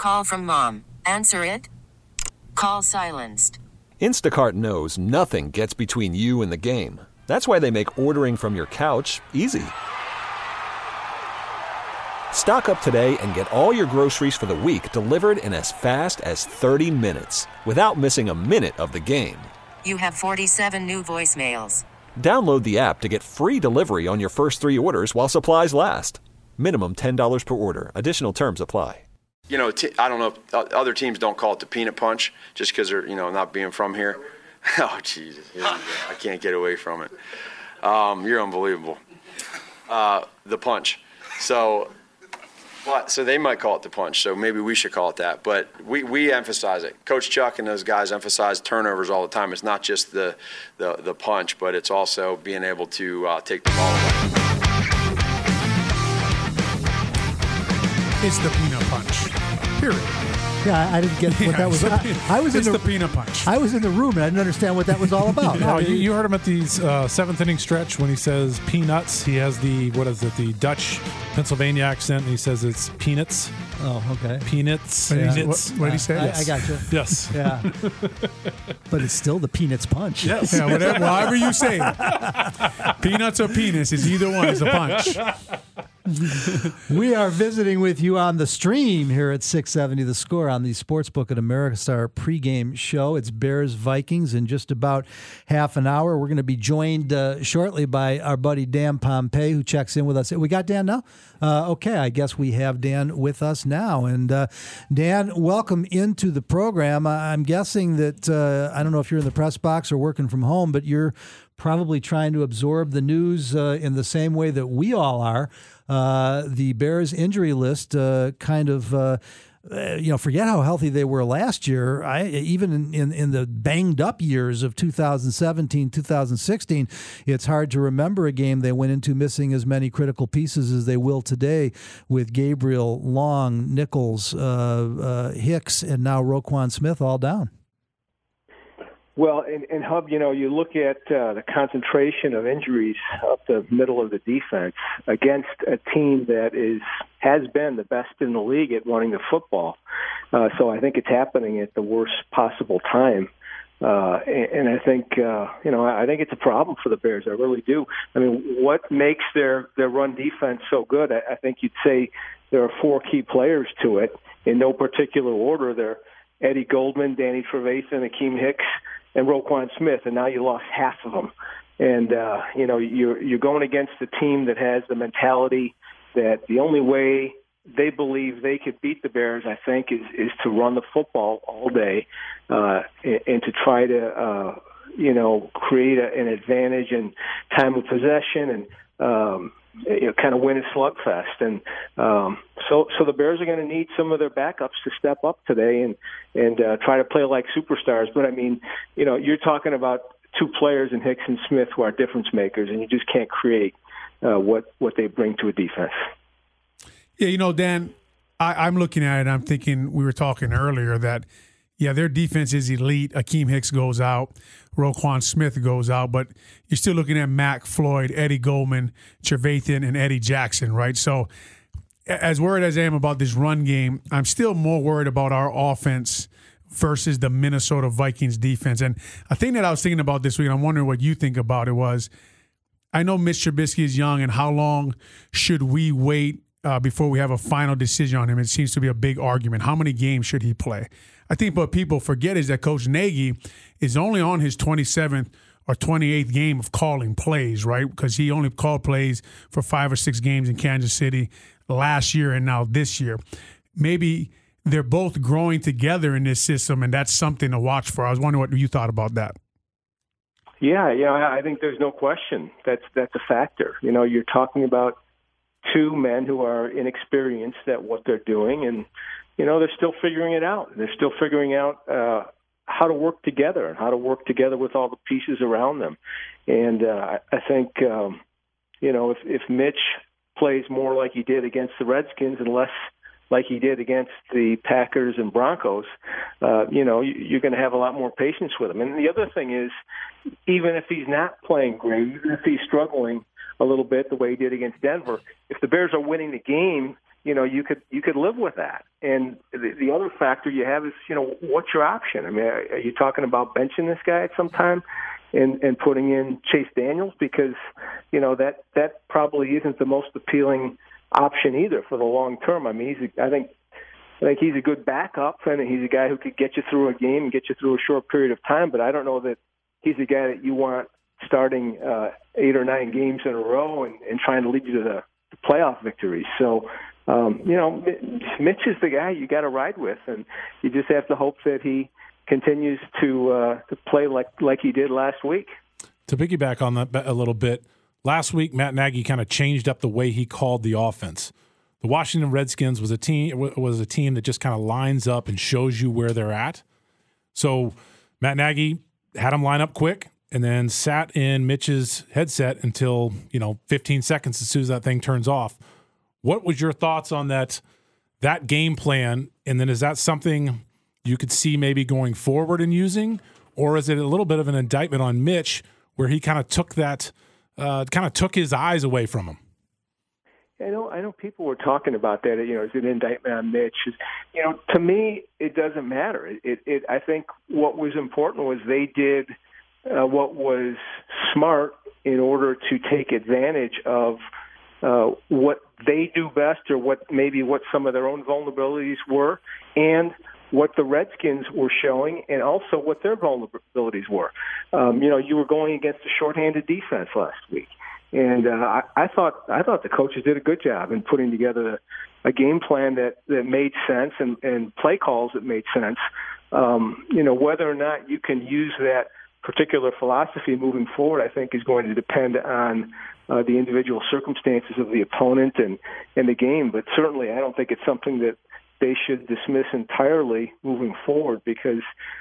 Call from mom. Answer it. Call silenced. Instacart knows nothing gets between you and the game. That's why they make ordering from your couch easy. Stock up today and get all your groceries for the week delivered in as fast as 30 minutes without missing a minute of the game. You have 47 new voicemails. Download the app to get free delivery on your first 3 orders while supplies last. Minimum $10 per order. Additional terms apply. You know, I don't know if other teams don't call it the peanut punch just because they're, not being from here. Oh, Jesus. I can't get away from it. You're unbelievable. The punch. So they might call it the punch, so maybe we should call it that. But we emphasize it. Coach Chuck and those guys emphasize turnovers all the time. It's not just the punch, but it's also being able to take the ball away. It's the peanut punch. Period. Yeah, I didn't get what that was. It's the peanut punch. I was in the room and I didn't understand what that was all about. No, you heard him at the 7th inning stretch when he says peanuts. He has the Dutch Pennsylvania accent, and he says it's peanuts. Oh, okay. Peanuts. Yeah. What did he say? I got you. Yes. Yeah. But it's still the peanuts punch. Yes. Yeah, however you say it. Peanuts or penis is either one is a punch. We are visiting with you on the stream here at 670 The Score on the Sportsbook at Ameristar pregame show. It's Bears-Vikings in just about half an hour. We're going to be joined shortly by our buddy Dan Pompei, who checks in with us. We got Dan now? Okay, I guess we have Dan with us now. And Dan, welcome into the program. I'm guessing that, I don't know if you're in the press box or working from home, but you're probably trying to absorb the news in the same way that we all are. The Bears injury list forget how healthy they were last year. Even in the banged up years of 2017, 2016, it's hard to remember a game they went into missing as many critical pieces as they will today with Gabriel, Long, Nichols, Hicks, and now Roquan Smith all down. Well, and Hub, you look at the concentration of injuries up the middle of the defense against a team that has been the best in the league at running the football. So I think it's happening at the worst possible time. And I think, I think it's a problem for the Bears. I really do. I mean, what makes their run defense so good? I think you'd say there are 4 key players to it in no particular order. They're Eddie Goldman, Danny Trevathan, Akeem Hicks, and Roquan Smith, and now you lost half of them. And, you're going against a team that has the mentality that the only way they believe they could beat the Bears, I think, is to run the football all day and to try to, create an advantage in time of possession and, kind of win a slugfest. And so the Bears are going to need some of their backups to step up today and try to play like superstars. But, I mean, you're talking about 2 players in Hicks and Smith who are difference makers, and you just can't create what they bring to a defense. Yeah, Dan, I'm looking at it and I'm thinking, we were talking earlier that, their defense is elite. Akeem Hicks goes out. Roquan Smith goes out. But you're still looking at Mac Floyd, Eddie Goldman, Trevathan, and Eddie Jackson, right? So as worried as I am about this run game, I'm still more worried about our offense versus the Minnesota Vikings defense. And a thing that I was thinking about this week, and I'm wondering what you think about it, was I know Mitch Trubisky is young, and how long should we wait before we have a final decision on him? It seems to be a big argument. How many games should he play? I think what people forget is that Coach Nagy is only on his 27th or 28th game of calling plays, right? Because he only called plays for 5 or 6 games in Kansas City last year and now this year. Maybe they're both growing together in this system, and that's something to watch for. I was wondering what you thought about that. Yeah, I think there's no question that's a factor. You're talking about 2 men who are inexperienced at what they're doing, and they're still figuring it out. They're still figuring out how to work together and how to work together with all the pieces around them. And I think, if Mitch plays more like he did against the Redskins and less like he did against the Packers and Broncos, you're going to have a lot more patience with him. And the other thing is, even if he's not playing great, even if he's struggling a little bit the way he did against Denver, if the Bears are winning the game, you could live with that. And the other factor you have is, what's your option? I mean, are you talking about benching this guy at some time and putting in Chase Daniels? Because, that probably isn't the most appealing option either for the long term. I mean, I think he's a good backup, and he's a guy who could get you through a game and get you through a short period of time, but I don't know that he's a guy that you want starting 8 or 9 games in a row and trying to lead you to the playoff victories. So, Mitch is the guy you got to ride with, and you just have to hope that he continues to play like he did last week. To piggyback on that a little bit, last week Matt Nagy kind of changed up the way he called the offense. The Washington Redskins was a team that just kind of lines up and shows you where they're at. So Matt Nagy had them line up quick and then sat in Mitch's headset until 15 seconds as soon as that thing turns off. What was your thoughts on that game plan? And then is that something you could see maybe going forward and using, or is it a little bit of an indictment on Mitch where he kind of took that, took his eyes away from him? I know people were talking about that. Is it an indictment on Mitch? To me, it doesn't matter. I think what was important was they did what was smart in order to take advantage of what they do best, or what some of their own vulnerabilities were, and what the Redskins were showing, and also what their vulnerabilities were. You were going against a shorthanded defense last week. And I thought the coaches did a good job in putting together a game plan that made sense and play calls that made sense. Whether or not you can use that particular philosophy moving forward, I think, is going to depend on the individual circumstances of the opponent and the game. But certainly, I don't think it's something that they should dismiss entirely moving forward, because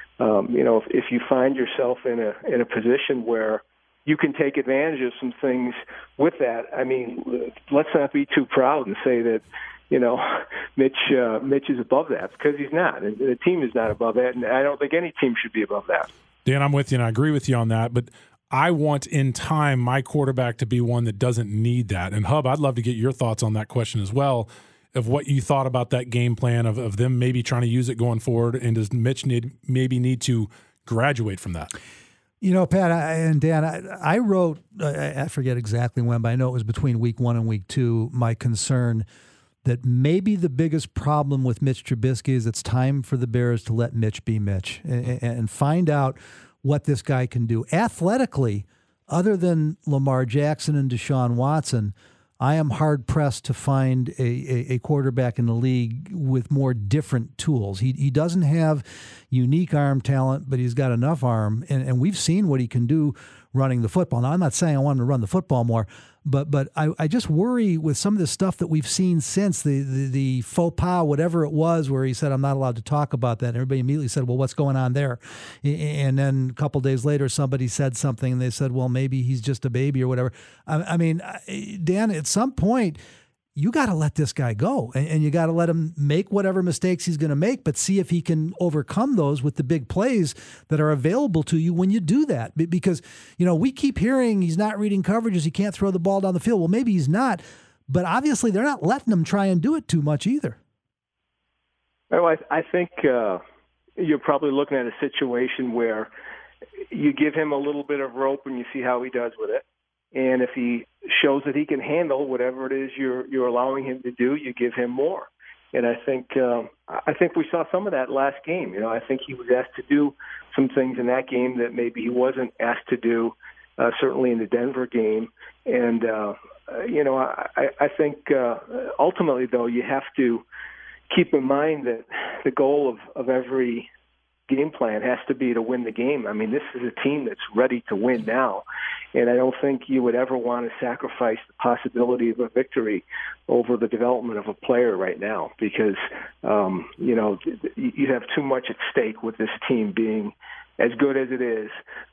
if you find yourself in a position where you can take advantage of some things with that. I mean, let's not be too proud and say that, Mitch is above that, because he's not. And the team is not above that, and I don't think any team should be above that. Dan, I'm with you, and I agree with you on that, but I want in time my quarterback to be one that doesn't need that. And Hub, I'd love to get your thoughts on that question as well, of what you thought about that game plan, of them maybe trying to use it going forward, and does Mitch need to graduate from that? Pat and Dan, I wrote, I forget exactly when, but I know it was between week 1 and week 2, my concern that maybe the biggest problem with Mitch Trubisky is it's time for the Bears to let Mitch be Mitch and find out what this guy can do. Athletically, other than Lamar Jackson and Deshaun Watson, I am hard-pressed to find a quarterback in the league with more different tools. He doesn't have unique arm talent, but he's got enough arm, and we've seen what he can do running the football. Now, I'm not saying I want him to run the football more, but I just worry with some of the stuff that we've seen since the faux pas, whatever it was, where he said, I'm not allowed to talk about that. And everybody immediately said, well, what's going on there? And then a couple days later, somebody said something, and they said, well, maybe he's just a baby or whatever. I mean, Dan, at some point, you got to let this guy go, and you got to let him make whatever mistakes he's going to make, but see if he can overcome those with the big plays that are available to you when you do that. Because, we keep hearing he's not reading coverages, he can't throw the ball down the field. Well, maybe he's not, but obviously they're not letting him try and do it too much either. Well, I think you're probably looking at a situation where you give him a little bit of rope and you see how he does with it. And if he shows that he can handle whatever it is you're allowing him to do, you give him more. And I think we saw some of that last game. I think he was asked to do some things in that game that maybe he wasn't asked to do, certainly in the Denver game. And I think ultimately, though, you have to keep in mind that the goal of every game plan has to be to win the game. I mean, this is a team that's ready to win now, and I don't think you would ever want to sacrifice the possibility of a victory over the development of a player right now, because you have too much at stake with this team being as good as it is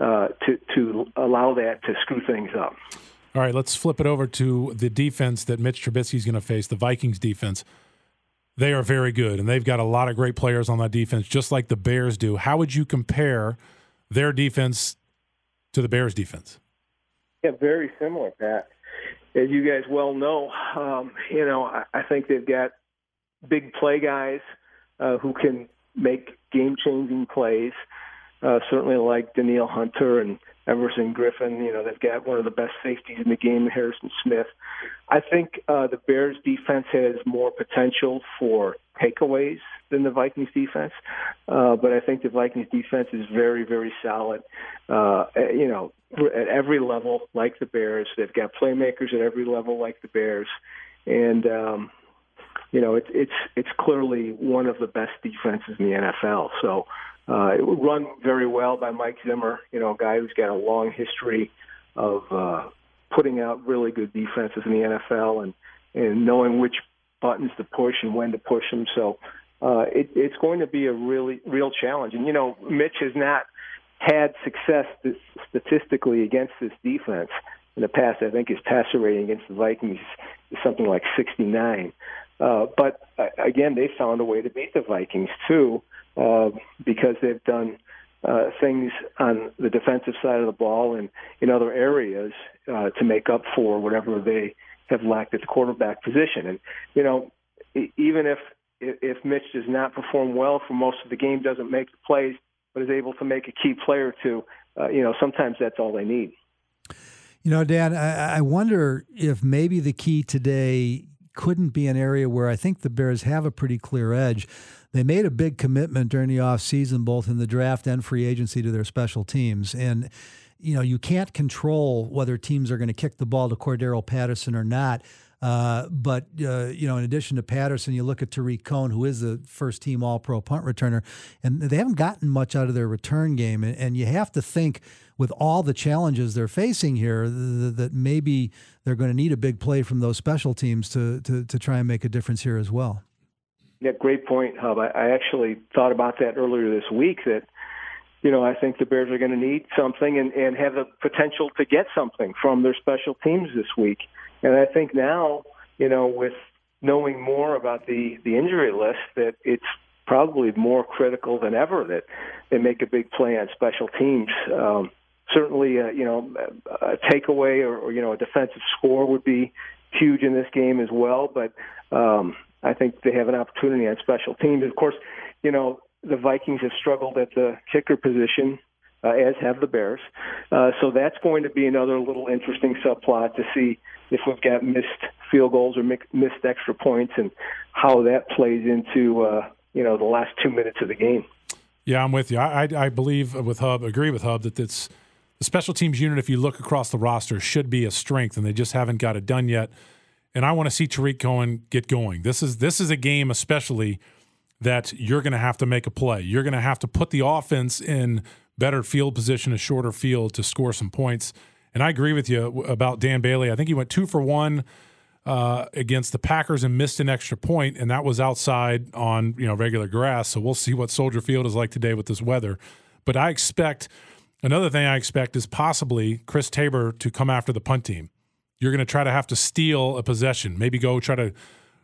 to allow that to screw things up. All right, let's flip it over to the defense that Mitch Trubisky is going to face, the Vikings defense. They are very good, and they've got a lot of great players on that defense, just like the Bears do. How would you compare their defense to the Bears' defense? Yeah, very similar, Pat. As you guys well know, I think they've got big play guys who can make game-changing plays, certainly like Danielle Hunter and Everson Griffin. They've got one of the best safeties in the game, Harrison Smith. I think the Bears defense has more potential for takeaways than the Vikings defense, but I think the Vikings defense is very, very solid. At every level, like the Bears. They've got playmakers at every level, like the Bears, and it's clearly one of the best defenses in the NFL. So it would run very well by Mike Zimmer, a guy who's got a long history of putting out really good defenses in the NFL and knowing which buttons to push and when to push them. So it's going to be a real challenge. And, Mitch has not had success statistically against this defense in the past. I think his passer rating against the Vikings is something like 69. But again, they found a way to beat the Vikings too, because they've done things on the defensive side of the ball and in other areas to make up for whatever they have lacked at the quarterback position. And even if Mitch does not perform well for most of the game, doesn't make the plays, but is able to make a key play or two, sometimes that's all they need. Dan, I wonder if maybe the key today couldn't be an area where I think the Bears have a pretty clear edge. They made a big commitment during the offseason, both in the draft and free agency, to their special teams. And, you can't control whether teams are going to kick the ball to Cordero Patterson or not. But in addition to Patterson, you look at Tariq Cohen, who is the first-team All-Pro punt returner, and they haven't gotten much out of their return game. And you have to think, with all the challenges they're facing here, that maybe they're going to need a big play from those special teams to try and make a difference here as well. Yeah, great point, Hub. I actually thought about that earlier this week, that I think the Bears are going to need something and have the potential to get something from their special teams this week. And I think now, with knowing more about the injury list, that it's probably more critical than ever that they make a big play on special teams. Certainly, a takeaway or a defensive score would be huge in this game as well. But I think they have an opportunity on special teams. Of course, the Vikings have struggled at the kicker position, as have the Bears. So that's going to be another little interesting subplot to see if we've got missed field goals or missed extra points and how that plays into, the last 2 minutes of the game. Yeah, I'm with you. I believe agree with Hub that it's the special teams unit, if you look across the roster, should be a strength, and they just haven't got it done yet. And I want to see Tariq Cohen get going. This is a game especially that you're going to have to make a play. You're going to have to put the offense in better field position, a shorter field to score some points. And I agree with you about Dan Bailey. I think he went 2 for 1 against the Packers and missed an extra point, and that was outside on regular grass. So we'll see what Soldier Field is like today with this weather. But another thing I expect is possibly Chris Tabor to come after the punt team. You're going to have to steal a possession, maybe go try to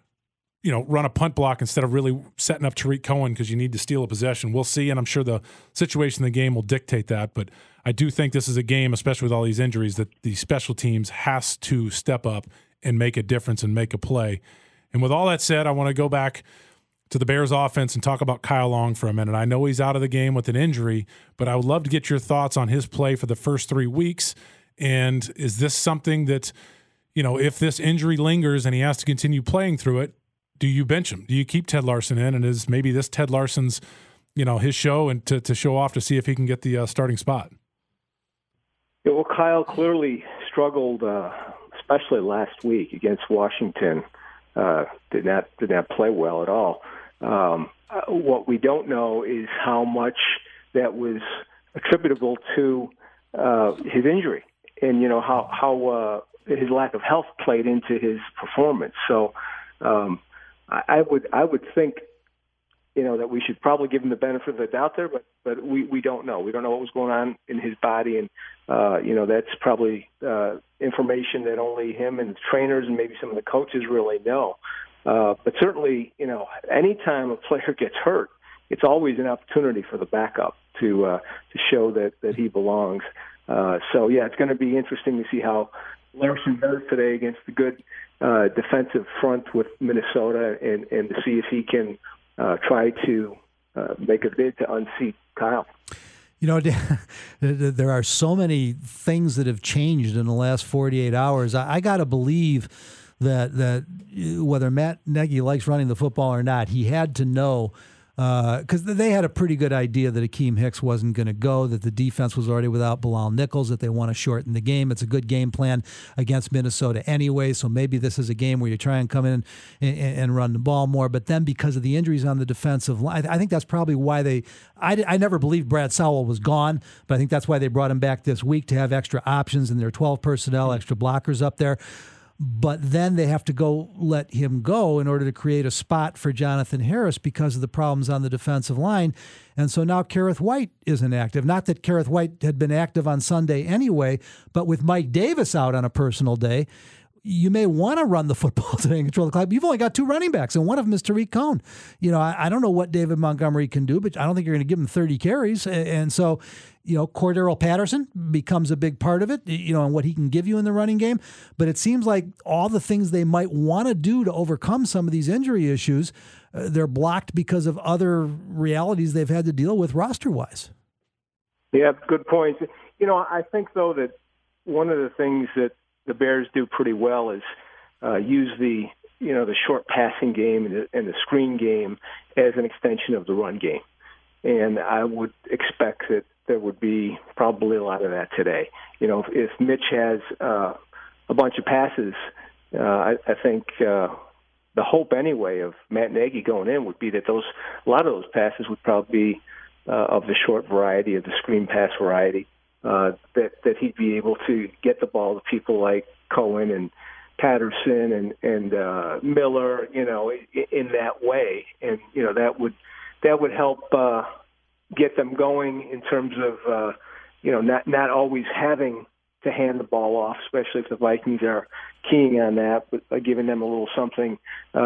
run a punt block instead of really setting up Tariq Cohen because you need to steal a possession. We'll see, and I'm sure the situation in the game will dictate that. But I do think this is a game, especially with all these injuries, that the special teams has to step up and make a difference and make a play. And with all that said, I want to go back to the Bears offense and talk about Kyle Long for a minute. I know he's out of the game with an injury, but I would love to get your thoughts on his play for the first 3 weeks. And is this something that, if this injury lingers and he has to continue playing through it, do you bench him? Do you keep Ted Larson in? And is maybe this Ted Larson's, his show and to show off to see if he can get the starting spot? Yeah, well, Kyle clearly struggled, especially last week against Washington. Did not play well at all. What we don't know is how much that was attributable to his injury, and how his lack of health played into his performance. So I would think that we should probably give him the benefit of the doubt there, but we don't know. We don't know what was going on in his body, and that's probably information that only him and the trainers and maybe some of the coaches really know. But certainly, anytime a player gets hurt, it's always an opportunity for the backup to show that he belongs. So it's going to be interesting to see how Larson does today against the good defensive front with Minnesota and to see if he can try to make a bid to unseat Kyle. You know, there are so many things that have changed in the last 48 hours. I got to believe that whether Matt Nagy likes running the football or not, he had to know, because they had a pretty good idea that Akeem Hicks wasn't going to go, that the defense was already without Bilal Nichols, that they want to shorten the game. It's a good game plan against Minnesota anyway, so maybe this is a game where you try and come in and run the ball more. But then because of the injuries on the defensive line, I think that's probably why I never believed Brad Sowell was gone, but I think that's why they brought him back this week, to have extra options in their 12 personnel, extra blockers up there. But then they have to let him go in order to create a spot for Jonathan Harris because of the problems on the defensive line. And so now Kerrith White isn't active. Not that Kerrith White had been active on Sunday anyway, but with Mike Davis out on a personal day, you may want to run the football today and control the clock. You've only got 2 running backs, and one of them is Tariq Cohen. You know, I don't know what David Montgomery can do, but I don't think you're going to give him 30 carries. And so, you know, Cordero Patterson becomes a big part of it, you know, and what he can give you in the running game. But it seems like all the things they might want to do to overcome some of these injury issues, they're blocked because of other realities they've had to deal with roster-wise. Yeah, good point. You know, I think, though, that one of the things that the Bears do pretty well is use the short passing game and the screen game as an extension of the run game. And I would expect that there would be probably a lot of that today. You know, if Mitch has a bunch of passes, I think the hope anyway of Matt Nagy going in would be that a lot of those passes would probably be of the short variety, of the screen pass variety. That he'd be able to get the ball to people like Cohen and Patterson and Miller, you know, in that way, and you know that would help get them going in terms of you know not always having to hand the ball off, especially if the Vikings are keying on that, but giving them a little something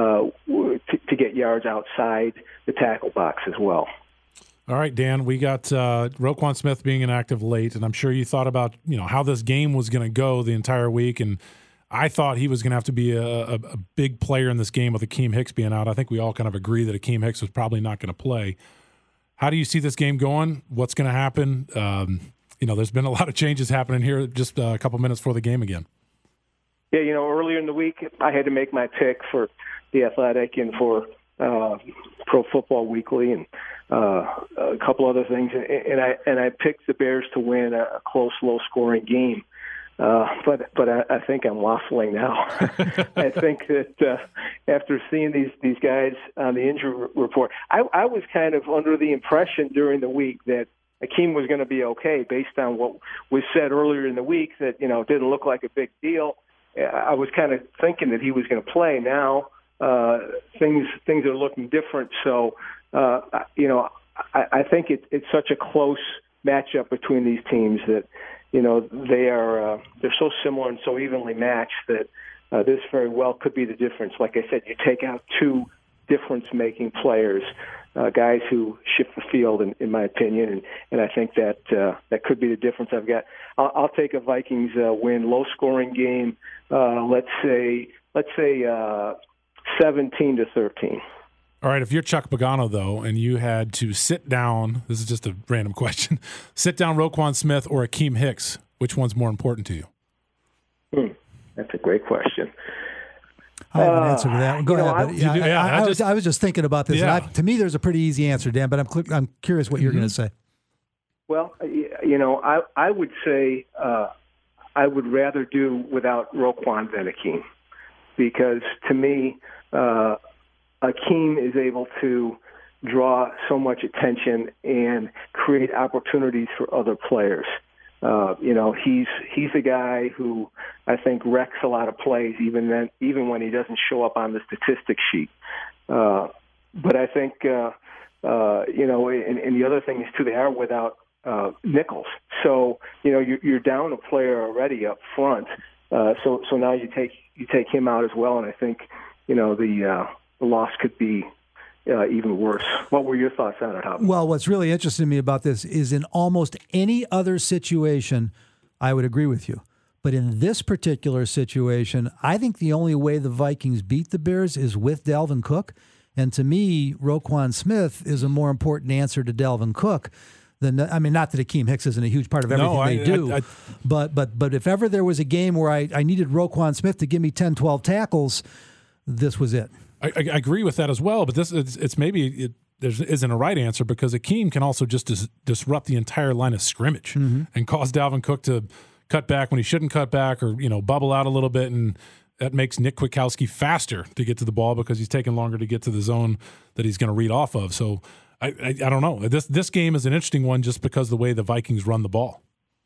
to get yards outside the tackle box as well. All right, Dan, we got Roquan Smith being inactive late, and I'm sure you thought about, you know, how this game was going to go the entire week, and I thought he was going to have to be a big player in this game with Akeem Hicks being out. I think we all kind of agree that Akeem Hicks was probably not going to play. How do you see this game going? What's going to happen? You know, there's been a lot of changes happening here just a couple minutes before the game again. Yeah, you know, earlier in the week, I had to make my pick for The Athletic and for Pro Football Weekly and a couple other things, and I picked the Bears to win a close, low-scoring game. But I think I'm waffling now. I think that after seeing these guys on the injury report, I was kind of under the impression during the week that Akeem was going to be okay based on what was said earlier in the week, that, you know, it didn't look like a big deal. I was kind of thinking that he was going to play. Now things are looking different. So, you know, I think it's such a close matchup between these teams that, you know, they're so similar and so evenly matched that this very well could be the difference. Like I said, you take out 2 difference-making players, guys who shift the field, in my opinion, and I think that could be the difference. I'll take a Vikings win, low-scoring game. Let's say 17-13. All right, if you're Chuck Pagano, though, and you had to sit down, this is just a random question, sit down Roquan Smith or Akeem Hicks, which one's more important to you? That's a great question. I have an answer to that one. Go ahead. I was just thinking about this. Yeah. To me, there's a pretty easy answer, Dan, but I'm curious what you're going to say. Well, you know, I would say I would rather do without Roquan than Akeem, because to me, Akeem is able to draw so much attention and create opportunities for other players. You know, he's a guy who I think wrecks a lot of plays, even when he doesn't show up on the statistics sheet. But I think you know, and the other thing is too, they are without Nichols. So you know, you're down a player already up front. So now you take him out as well, and I think, you know, the loss could be even worse. What were your thoughts on it, Hub? Well, what's really interesting to me about this is in almost any other situation, I would agree with you. But in this particular situation, I think the only way the Vikings beat the Bears is with Dalvin Cook. And to me, Roquan Smith is a more important answer to Dalvin Cook than, I mean, not that Akeem Hicks isn't a huge part of everything they do, but if ever there was a game where I needed Roquan Smith to give me 10, 12 tackles, this was it. I agree with that as well, but there isn't a right answer because Akeem can also just disrupt the entire line of scrimmage and cause Dalvin Cook to cut back when he shouldn't cut back, or bubble out a little bit, and that makes Nick Kwiatkowski faster to get to the ball because he's taking longer to get to the zone that he's going to read off of. So I don't know. This game is an interesting one just because of the way the Vikings run the ball.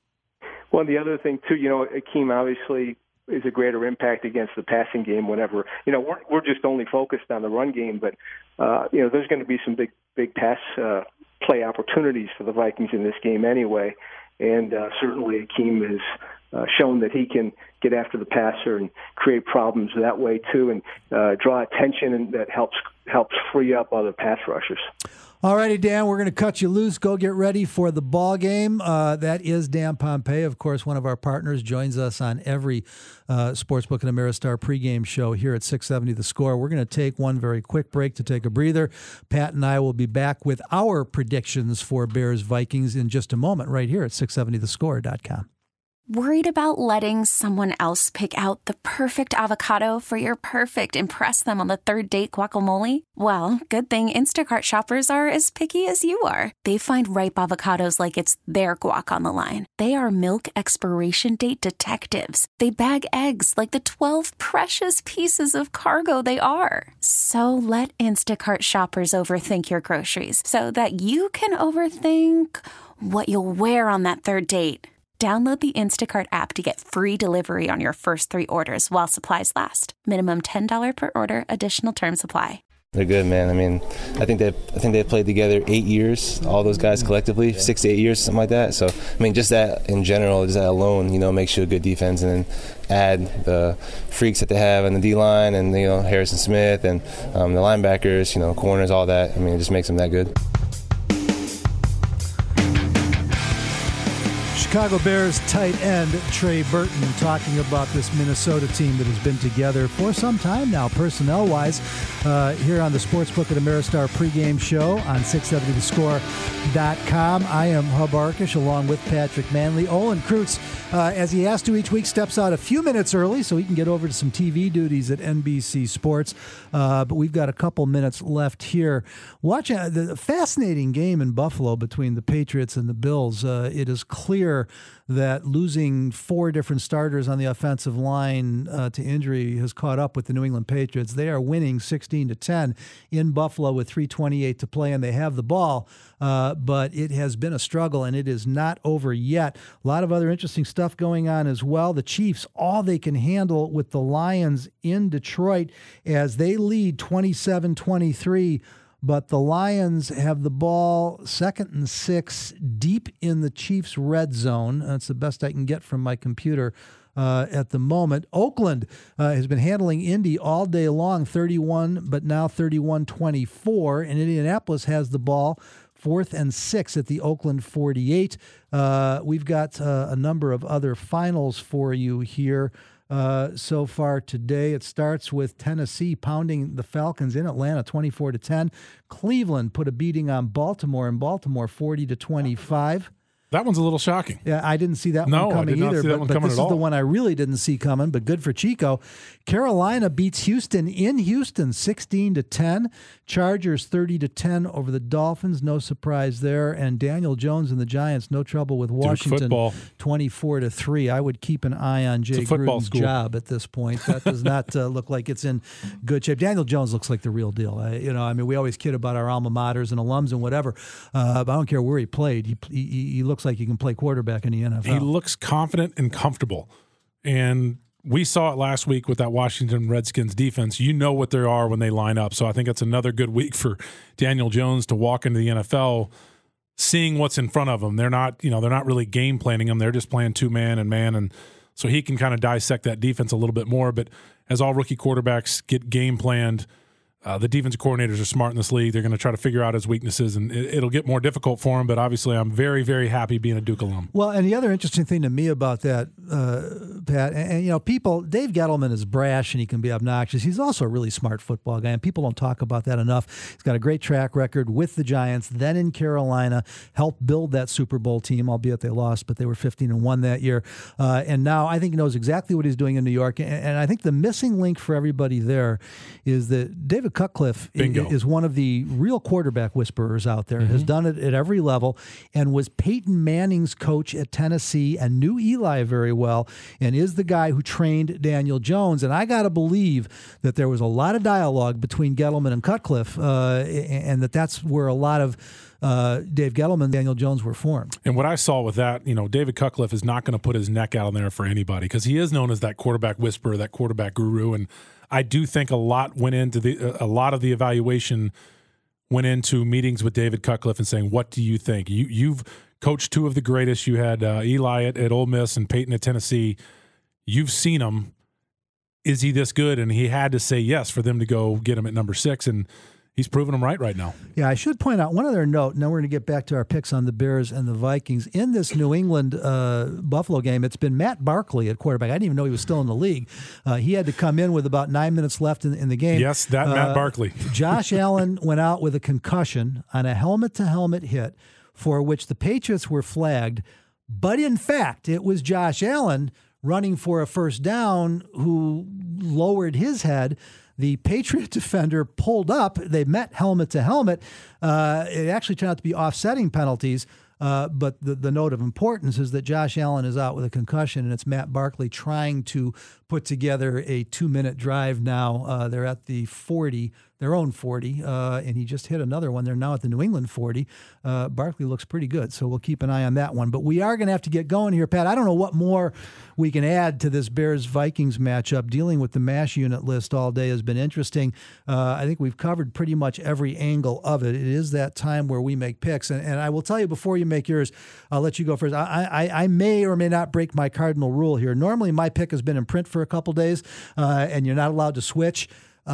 Well, the other thing too, Akeem obviously is a greater impact against the passing game. Whenever we're just only focused on the run game, but there's going to be some big pass play opportunities for the Vikings in this game anyway. And certainly Akeem has shown that he can get after the passer and create problems that way too, and draw attention, and that helps free up other pass rushers. All righty, Dan, we're going to cut you loose. Go get ready for the ball game. That is Dan Pompei, of course, one of our partners, joins us on every Sportsbook and Ameristar pregame show here at 670 The Score. We're going to take one very quick break to take a breather. Pat and I will be back with our predictions for Bears-Vikings in just a moment right here at 670thescore.com. Worried about letting someone else pick out the perfect avocado for your perfect impress them on the third date guacamole? Well, good thing Instacart shoppers are as picky as you are. They find ripe avocados like it's their guac on the line. They are milk expiration date detectives. They bag eggs like the 12 precious pieces of cargo they are. So let Instacart shoppers overthink your groceries so that you can overthink what you'll wear on that third date. Download the Instacart app to get free delivery on your first 3 orders while supplies last. Minimum $10 per order. Additional terms apply. They're good, man. I mean, I think they played together 8 years, all those guys collectively, 6 to 8 years, something like that. So, I mean, just that in general, just that alone, makes you a good defense. And then add the freaks that they have in the D-line and, Harrison Smith and the linebackers, corners, all that. I mean, it just makes them that good. Chicago Bears tight end Trey Burton talking about this Minnesota team that has been together for some time now, personnel-wise, here on the Sportsbook at Ameristar pregame show on 670thescore.com. I am Hub Arkush along with Patrick Manley. Olin Kreutz, as he has to each week, steps out a few minutes early so he can get over to some TV duties at NBC Sports. But we've got a couple minutes left here. Watching the fascinating game in Buffalo between the Patriots and the Bills. It is clear that losing 4 different starters on the offensive line to injury has caught up with the New England Patriots. They are winning 16-10 in Buffalo with 3:28 to play, and they have the ball. But it has been a struggle, and it is not over yet. A lot of other interesting stuff going on as well. The Chiefs, all they can handle with the Lions in Detroit as they lead 27-23. But the Lions have the ball 2nd and 6 deep in the Chiefs' red zone. That's the best I can get from my computer at the moment. Oakland has been handling Indy all day long, 31, but now 31-24. And Indianapolis has the ball 4th and 6 at the Oakland 48. We've got a number of other finals for you here. So far today, it starts with Tennessee pounding the Falcons in Atlanta 24-10. Cleveland put a beating on Baltimore in Baltimore 40-25. That one's a little shocking. Yeah, I didn't see that one coming either. But this is the one I really didn't see coming, but good for Chico. Carolina beats Houston in Houston 16-10. Chargers 30-10 over the Dolphins. No surprise there. And Daniel Jones and the Giants, no trouble with Washington 24-3. I would keep an eye on Jay Gruden's job at this point. That does not look like it's in good shape. Daniel Jones looks like the real deal. We always kid about our alma maters and alums and whatever. But I don't care where he played. He looks like he can play quarterback in the NFL. He looks confident and comfortable. And we saw it last week with that Washington Redskins defense. You know what they are when they line up. So I think it's another good week for Daniel Jones to walk into the NFL seeing what's in front of him. They're not really game planning him. They're just playing 2-man and man. And so he can kind of dissect that defense a little bit more. But as all rookie quarterbacks get game planned, The defensive coordinators are smart in this league. They're going to try to figure out his weaknesses, and it'll get more difficult for him. But obviously, I'm very, very happy being a Duke alum. Well, and the other interesting thing to me about that, Pat, and Dave Gettleman is brash and he can be obnoxious. He's also a really smart football guy, and people don't talk about that enough. He's got a great track record with the Giants, then in Carolina, helped build that Super Bowl team, albeit they lost, but they were 15-1 that year. And now I think he knows exactly what he's doing in New York. And I think the missing link for everybody there is that David Cutcliffe is one of the real quarterback whisperers out there, has done it at every level, and was Peyton Manning's coach at Tennessee and knew Eli very well, and is the guy who trained Daniel Jones. And I got to believe that there was a lot of dialogue between Gettleman and Cutcliffe, and that's where a lot of Dave Gettleman and Daniel Jones were formed. And what I saw with that, David Cutcliffe is not going to put his neck out in there for anybody because he is known as that quarterback whisperer, that quarterback guru. And I do think a lot went into a lot of the evaluation went into meetings with David Cutcliffe and saying, what do you think? You've coached two of the greatest. You had Eli at Ole Miss and Peyton at Tennessee. You've seen him. Is he this good? And he had to say yes for them to go get him at number 6. And he's proving them right now. Yeah, I should point out one other note, and then we're going to get back to our picks on the Bears and the Vikings. In this New England Buffalo game, it's been Matt Barkley at quarterback. I didn't even know he was still in the league. He had to come in with about 9 minutes left in the game. Yes, that Matt Barkley. Josh Allen went out with a concussion on a helmet-to-helmet hit for which the Patriots were flagged. But in fact, it was Josh Allen running for a first down who lowered his head. The Patriot defender pulled up. They met helmet to helmet. It actually turned out to be offsetting penalties. But the note of importance is that Josh Allen is out with a concussion, and it's Matt Barkley trying to put together a 2-minute drive now. They're at the 40, their own 40, and he just hit another one. They're now at the New England 40. Barkley looks pretty good, so we'll keep an eye on that one. But we are going to have to get going here, Pat. I don't know what more we can add to this Bears-Vikings matchup. Dealing with the MASH unit list all day has been interesting. I think we've covered pretty much every angle of it. It is that time where we make picks. And I will tell you before you make yours, I'll let you go first. I may or may not break my cardinal rule here. Normally my pick has been in print for a couple days, and you're not allowed to switch.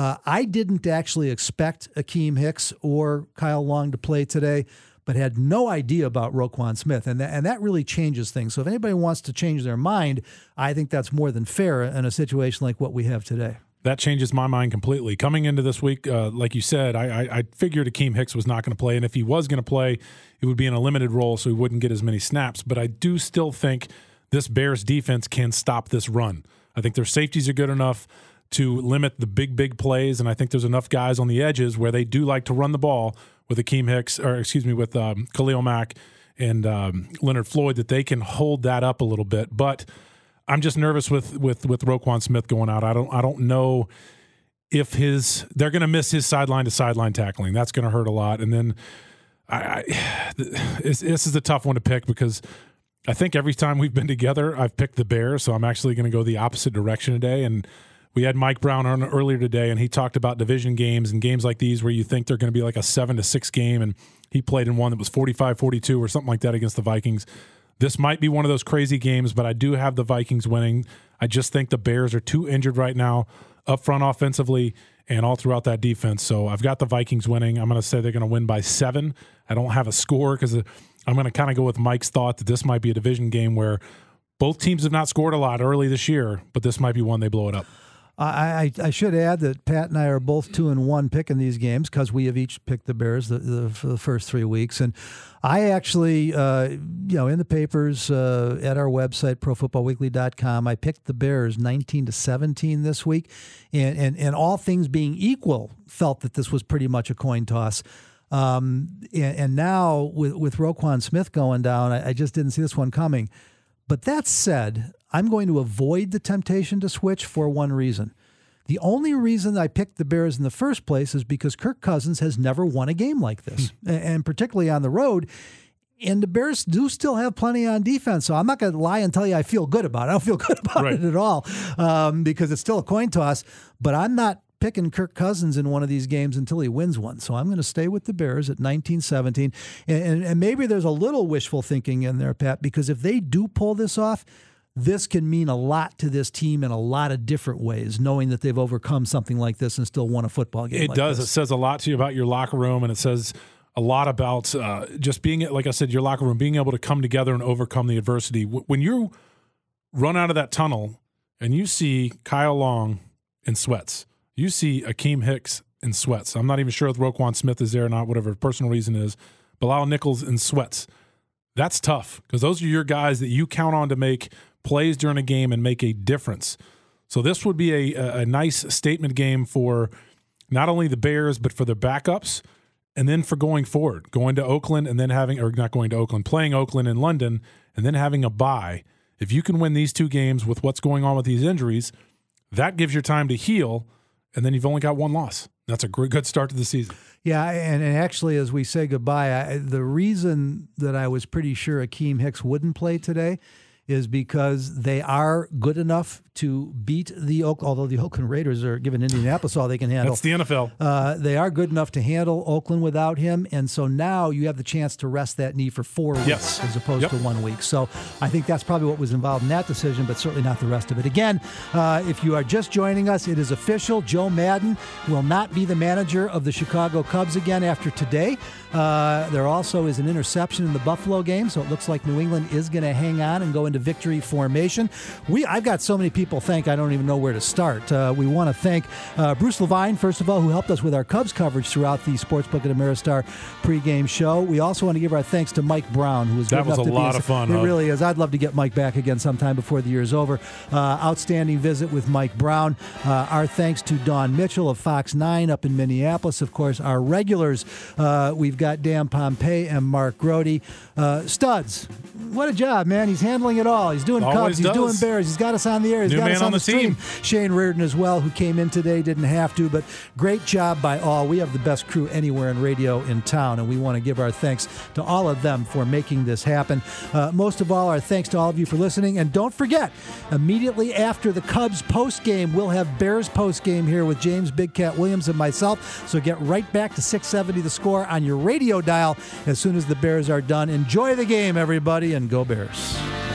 I didn't actually expect Akeem Hicks or Kyle Long to play today, but had no idea about Roquan Smith, and that really changes things. So if anybody wants to change their mind, I think that's more than fair in a situation like what we have today. That changes my mind completely. Coming into this week, like you said, I figured Akeem Hicks was not going to play, and if he was going to play, it would be in a limited role, so he wouldn't get as many snaps. But I do still think this Bears defense can stop this run. I think their safeties are good enough to limit the big plays, and I think there's enough guys on the edges where they do like to run the ball with Akeem Hicks, with Khalil Mack and Leonard Floyd, that they can hold that up a little bit. But I'm just nervous with Roquan Smith going out. I don't know if they're going to miss his sideline to sideline tackling. That's going to hurt a lot. And then this is a tough one to pick because I think every time we've been together, I've picked the Bears, so I'm actually going to go the opposite direction today. And we had Mike Brown on earlier today, and he talked about division games and games like these where you think they're going to be like a 7-6 game, and he played in one that was 45-42 or something like that against the Vikings. This might be one of those crazy games, but I do have the Vikings winning. I just think the Bears are too injured right now up front offensively and all throughout that defense. So I've got the Vikings winning. I'm going to say they're going to win by 7. I don't have a score because I'm going to kind of go with Mike's thought that this might be a division game where both teams have not scored a lot early this year, but this might be one they blow it up. I should add that Pat and I are both 2-1 picking these games because we have each picked the Bears for the first 3 weeks. And I actually, in the papers, at our website, ProFootballWeekly.com, I picked the Bears 19-17 this week. And all things being equal, felt that this was pretty much a coin toss. And now with Roquan Smith going down, I just didn't see this one coming. But that said, I'm going to avoid the temptation to switch for one reason. The only reason I picked the Bears in the first place is because Kirk Cousins has never won a game like this, and particularly on the road. And the Bears do still have plenty on defense, so I'm not going to lie and tell you I feel good about it. I don't feel good about it at all because it's still a coin toss, but I'm not picking Kirk Cousins in one of these games until he wins one. So I'm going to stay with the Bears at 19-17. And maybe there's a little wishful thinking in there, Pat, because if they do pull this off, this can mean a lot to this team in a lot of different ways, knowing that they've overcome something like this and still won a football game. It does. It says a lot to you about your locker room, and it says a lot about just being, like I said, your locker room, being able to come together and overcome the adversity. When you run out of that tunnel and you see Kyle Long in sweats, you see Akeem Hicks in sweats. I'm not even sure if Roquan Smith is there or not, whatever personal reason is. Bilal Nichols in sweats. That's tough because those are your guys that you count on to make plays during a game and make a difference. So this would be a nice statement game for not only the Bears, but for their backups, and then for going forward, going to Oakland and then playing Oakland and London, and then having a bye. If you can win these 2 games with what's going on with these injuries, that gives you time to heal, and then you've only got 1 loss. That's a good start to the season. Yeah, and actually, as we say goodbye, the reason that I was pretty sure Akeem Hicks wouldn't play today is because they are good enough to beat although the Oakland Raiders are giving Indianapolis all they can handle. That's the NFL. They are good enough to handle Oakland without him, and so now you have the chance to rest that knee for 4 weeks as opposed to 1 week. So I think that's probably what was involved in that decision, but certainly not the rest of it. Again, if you are just joining us, it is official. Joe Madden will not be the manager of the Chicago Cubs again after today. There also is an interception in the Buffalo game, so it looks like New England is going to hang on and go into victory formation. I've got so many people thank I don't even know where to start. We want to thank Bruce Levine, first of all, who helped us with our Cubs coverage throughout the Sportsbook at Ameristar pregame show. We also want to give our thanks to Mike Brown, who was good enough to be. That was a lot of fun. It really is. I'd love to get Mike back again sometime before the year is over. Outstanding visit with Mike Brown. Our thanks to Dawn Mitchell of Fox 9 up in Minneapolis. Of course, our regulars, we've got Dan Pompei and Mark Grody. Studs, what a job, man. He's handling it all. He's doing Cubs. He's doing Bears. He's got us on the air. He's got us on the stream. Shane Reardon as well, who came in today, didn't have to, but great job by all. We have the best crew anywhere in radio in town, and we want to give our thanks to all of them for making this happen. Most of all, our thanks to all of you for listening. And don't forget, immediately after the Cubs postgame, we'll have Bears postgame here with James Big Cat Williams and myself. So get right back to 670 The Score on your radio dial as soon as the Bears are done. Enjoy the game, everybody, and go Bears.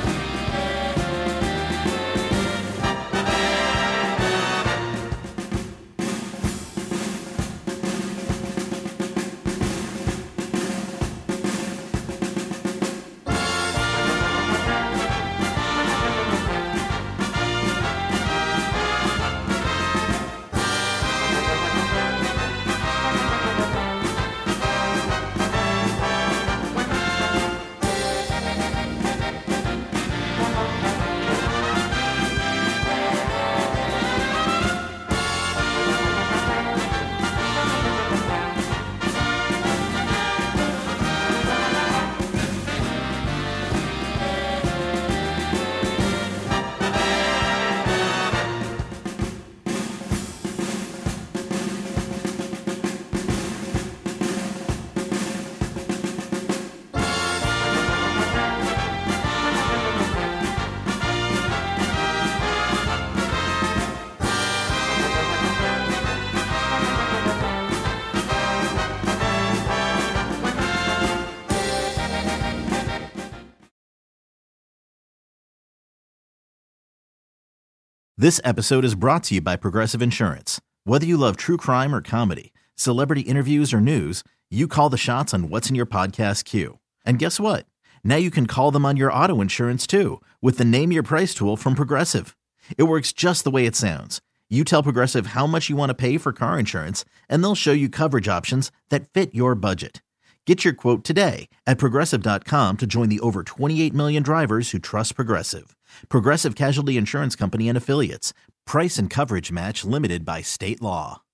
This episode is brought to you by Progressive Insurance. Whether you love true crime or comedy, celebrity interviews or news, you call the shots on what's in your podcast queue. And guess what? Now you can call them on your auto insurance too with the Name Your Price tool from Progressive. It works just the way it sounds. You tell Progressive how much you want to pay for car insurance, and they'll show you coverage options that fit your budget. Get your quote today at Progressive.com to join the over 28 million drivers who trust Progressive. Progressive Casualty Insurance Company and Affiliates. Price and coverage match limited by state law.